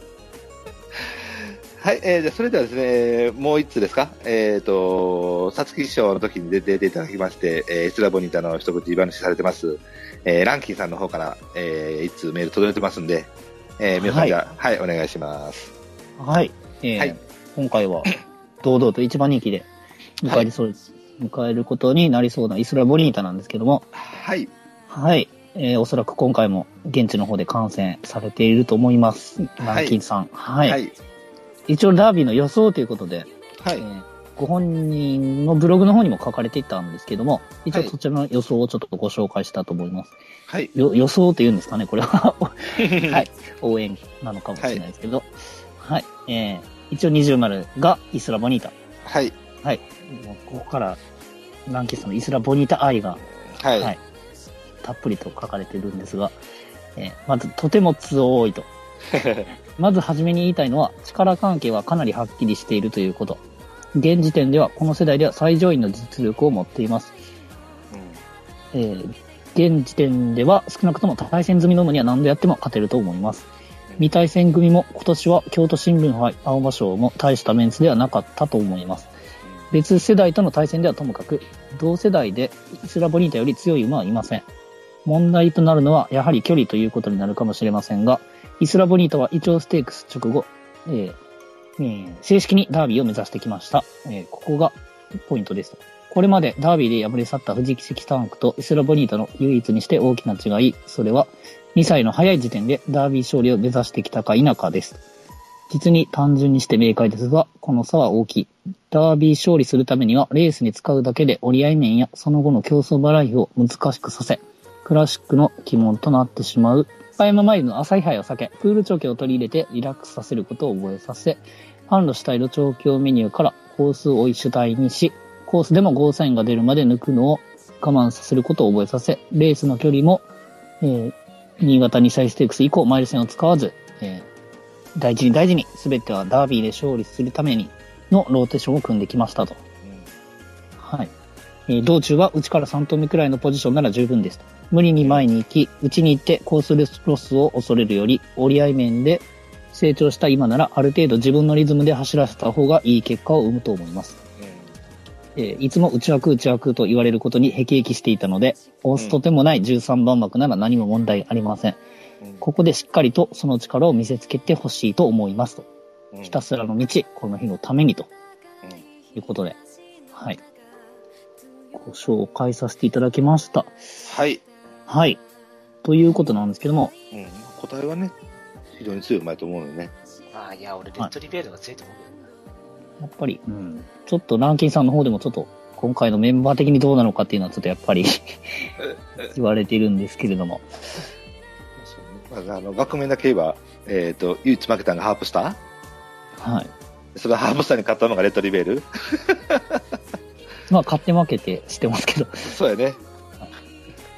はい、えー、じゃあそれではですね、もう一つですか。えっ、ー、と、皐月賞の時に出ていただきまして、えー、エスラボニータの一口話されてます、えー、ランキンさんの方から、えー、一通メール届いてますんで、えー、皆さんじゃあ、はい、はい、お願いします。 はい。えーはい、今回は、堂々と一番人気で迎えるそうです。はい、迎えることになりそうなイスラボニータなんですけども。 はい。 はい。えー、おそらく今回も現地の方で観戦されていると思います。ランキンさん。はい。はい、一応ダービーの予想ということで、はい。えー、ご本人のブログの方にも書かれていたんですけども、一応そちらの予想をちょっとご紹介したと思います。はい。よ予想って言うんですかね、これは。はい。応援なのかもしれないですけど。はい。はい、えー、一応二重丸がイスラボニータ。 はい。 はい。もうここから、ランキンさんのイスラボニータ愛が、はい。はい、たっぷりと書かれているんですが、えー、まず、とても強いと。まずはじめに言いたいのは、力関係はかなりはっきりしているということ。現時点では、この世代では最上位の実力を持っています。うん、えー、現時点では、少なくとも対戦済みの馬には何度やっても勝てると思います。未対戦組も今年は京都新聞杯青葉賞も大したメンツではなかったと思います。別世代との対戦ではともかく、同世代でイスラボニータより強い馬はいません。問題となるのはやはり距離ということになるかもしれませんが、イスラボニータはイチョウステークス直後、えーえー、正式にダービーを目指してきました。えー、ここがポイントです。これまでダービーで敗れ去った富士奇跡タンクとイスラボニータの唯一にして大きな違い、それはにさいの早い時点でダービー勝利を目指してきたか否かです。実に単純にして明快ですが、この差は大きい。ダービー勝利するためにはレースに使うだけで折り合い面やその後の競争払いを難しくさせ、クラシックの鬼門となってしまう。岡山マイルの朝日杯を避け、プール調教を取り入れてリラックスさせることを覚えさせ、販路主体の調教メニューからコースを追い主体にし、コースでもゴーサインが出るまで抜くのを我慢させることを覚えさせ、レースの距離も、えー、新潟にさいステークス以降マイル戦を使わず、えー、大事に大事に全てはダービーで勝利するためにのローテーションを組んできましたと。うん、はい。えー、道中は内からさん頭目くらいのポジションなら十分ですと。無理に前に行き、内に行ってコースロスを恐れるより、折り合い面で成長した今ならある程度自分のリズムで走らせた方がいい結果を生むと思います。うん、えー、いつも内枠内枠と言われることに辟易していたので、押すとてもないじゅうさんばん枠なら何も問題ありません。うん、ここでしっかりとその力を見せつけてほしいと思いますと。うん、ひたすらの道、この日のためにと。うん、いうことで、はい。ご紹介させていただきました。 はい。 はい。ということなんですけども。 うん。答えはね、非常に強い馬と思うのでね。 ああ、いや、俺、レッドリベールが強いと思うけどな、 はい。やっぱり、うん。ちょっとランキンさんの方でもちょっと、今回のメンバー的にどうなのかっていうのはちょっとやっぱり言われているんですけれども。 そうね。まあ、あの、額面だけ言えば、えっ、ー、と、唯一負けたのがハープスター。はい。 それはハープスターに勝ったのがレッドリベールまあ、勝って負けてしてますけど。 そうやね。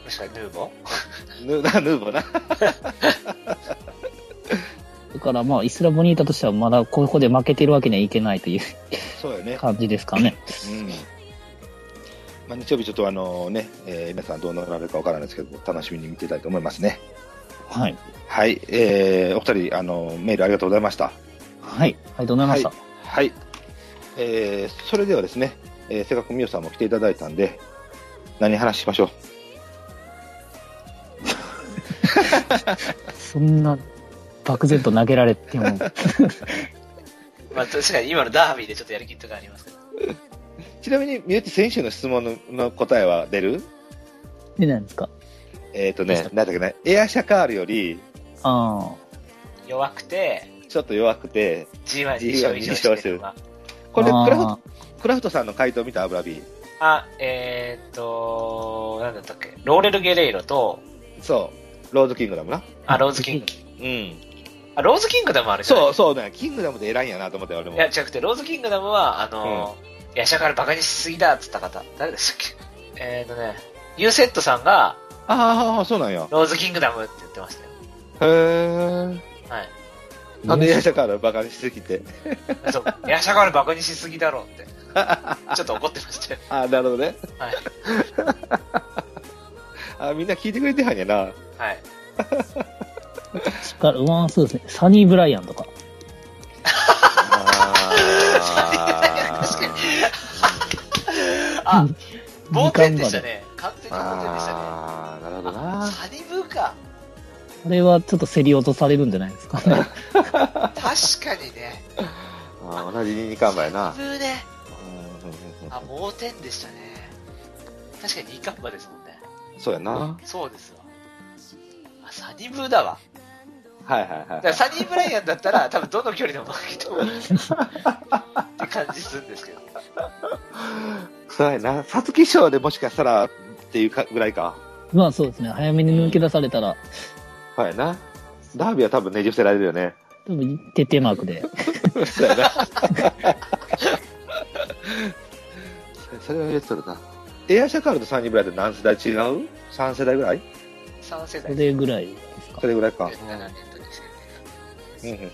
もしくはヌーボヌー、ヌーボな。 だからまあ、イスラボニータとしてはまだここで負けてるわけにはいけないというそうよね。 感じですかね。 うん。まあ、日曜日ちょっとあのね、えー、皆さんどうなられるかわからないですけど、楽しみに見ていたいと思いますね。 はい。 はい。えー、お二人、あの、メールありがとうございました。 はい。ありがとうございました。 はい。はい、えー、それではですね、えー、せっかくみおさんも来ていただいたんで、何話しましょう。 そんな、漠然と投げられても。 まあ、確かに今のダービーでちょっとやりきったがありますけど。 ちなみに、みゆき先週の質問 の, の答えは出る？ 出ないんですか？ えっ、ー、とね、なんだっけね、エアシャカールより、 あ弱くて、 ちょっと弱くて、 ジーワン に勝以上してる。 これでクラフト、クラフトさんの回答見た？アブラビー。 あ、えーっと、なんだったっけ、ローレル・ゲレイロと、 そう、ローズ・キングダムな。 あ、ローズ・キングダム。 うん。 あ、ローズ・キングダムあるじゃん。 そう、そうね、キングダムで偉いんやなと思って、俺も。 いや、違くて、ローズ・キングダムは、あのー、うん、いや、シャカールバカにしすぎだっつった方。誰でしたっけ？えーっとね、ユーセットさんが、 ああ、そうなんや。 ローズ・キングダムって言ってましたよ。 へー。 はい。 なんでエアシャカールバカにしすぎて。 そう、エアシャカールバカにしすぎだろうって。ちょっと怒ってましたよ。 ああ、なるほどね。 はい。 あ、みんな聞いてくれてはんやな。はい。 しかる、まあそうですね。サニー・ブライアンとか。 あ確かに。あ、冒険でしたね。完全に冒険でしたね。ああ、なるほどな。 サニブーか。 あれはちょっと競り落とされるんじゃないですかね。 確かにね。 あ、同じに冠馬やな。 サニブーね。あ、盲点でしたね。確かにに冠馬ですもんね。 そうやな。 そうですわ。あ、サニブーだわ。 はいはいはい。 だからサニー・ブライアンだったら多分どの距離でも負けてもいいって感じするんですけど。 そうやな。皐月賞でもしかしたらっていうかぐらいか。 まあそうですね。早めに抜け出されたら。 そうやな。ダービーは多分ねじ伏せられるよね。 多分、徹底マークで。 そうやな。それは言えとるな。エアシャカールとサニーブライって何世代違う？ さん 世代ぐらい？ さん 世代。 それぐらいですか。 それぐらいか。 ななねんとにせんねん。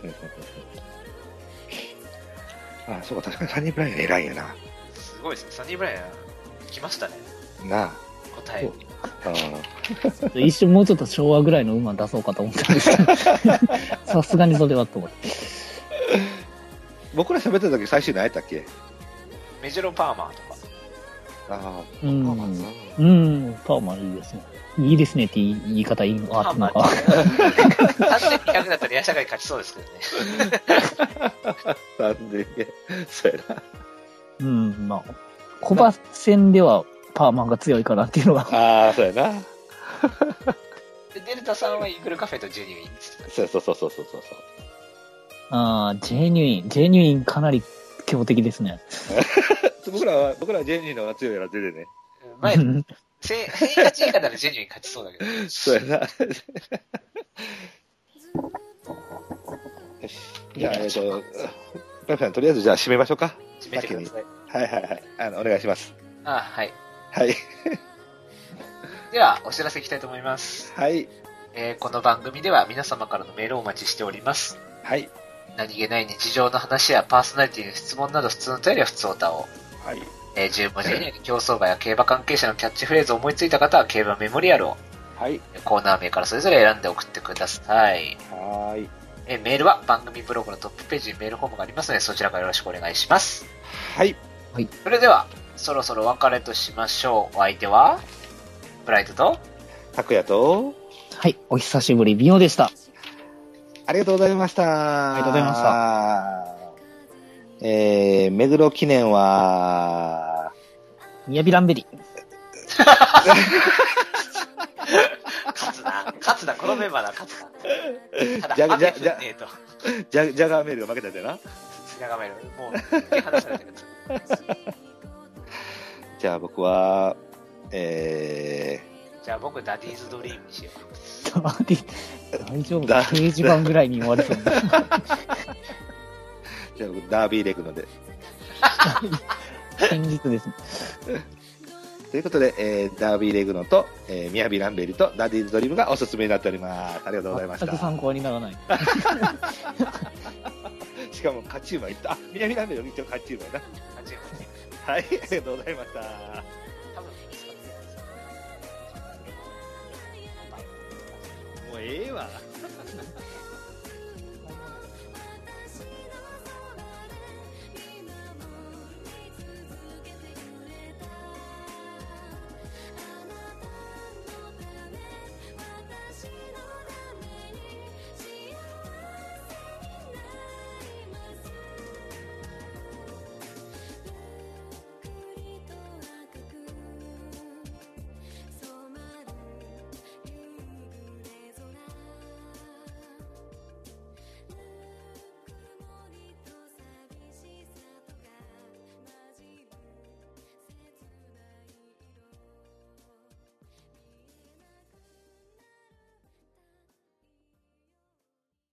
ああ、そうか、確かにサニーブライアン偉いんやな。 すごいですね。サニー・ブライアン来ましたね。 なあ。 答え。 うん、一瞬もうちょっと昭和ぐらいの馬出そうかと思ったんですけど、さすがにそれはと思って。 僕ら喋った時最終何やったっけ？ メジロパーマーとか。 ああ、 うん、うん、パーマいいですね。いいですねって言い方いいのかってのか。 さんぜんにひゃくだったらエアシャカリ勝ちそうですけどね。 さんぜんにひゃく、そうやな。 うん、まあ、コバ戦ではパーマンが強いかなっていうのは。 ああ、そうやな。 でデルタさんはイーグルカフェとジェニュインですね。 そうそうそうそうそうそう。 ああ、ジェニュイン、ジェニュインかなり強敵ですね。 僕らは、僕らはジェニュインの方が強いやら出てね。 前、せんいち以下ならジェニュイン勝ちそうだけど。 そうやな。よし。じゃあ、えっと、パイさん、とりあえずじゃあ締めましょうか。 締めてください。 はいはいはい。あの、お願いします。 あ、はい。 はい。 では、お知らせいきたいと思います。 はい。 えー、この番組では皆様からのメールをお待ちしております。 はい。 何気ない日常の話やパーソナリティの質問など普通の便りは普通歌を。 はい。 えー、じゅう文字以内に競走馬や競馬関係者のキャッチフレーズを思いついた方は競馬メモリアルを。 はい。 コーナー名からそれぞれ選んで送ってください。 はい。 えー、メールは番組ブログのトップページにメールフォームがありますので、そちらからよろしくお願いします。 はい。 はい。 それでは、そろそろお別れとしましょう。お相手は、ブライトと、 拓也と、 はい、お久しぶり、ビオでした。 ありがとうございました。 ありがとうございました。 えー、目黒記念は、 ミヤビランベリ。 勝つな。勝つな。このメンバーな、勝つな。ただ、 じゃ、じゃ、 じじゃ、じゃ、ジャガーメールが負けたんだよな。 ジャガーメール、もう、話されてる。 じゃあ僕は、えー、じゃあ僕、ダディーズドリームにしよう。 ダディ、大丈夫だ。掲示板ぐらいに言われそうな。 じゃあ僕、ダービーレグので。 堅実ですね。 ということで、えー、ダービーレグノと、えー、ミヤビランベリとダディーズドリームがおすすめになっております。ありがとうございました。 全く参考にならない。 しかも勝ち馬いった。あ、ミヤビランベリ一応勝ち馬やな。勝ち馬。はい、ありがとうございました。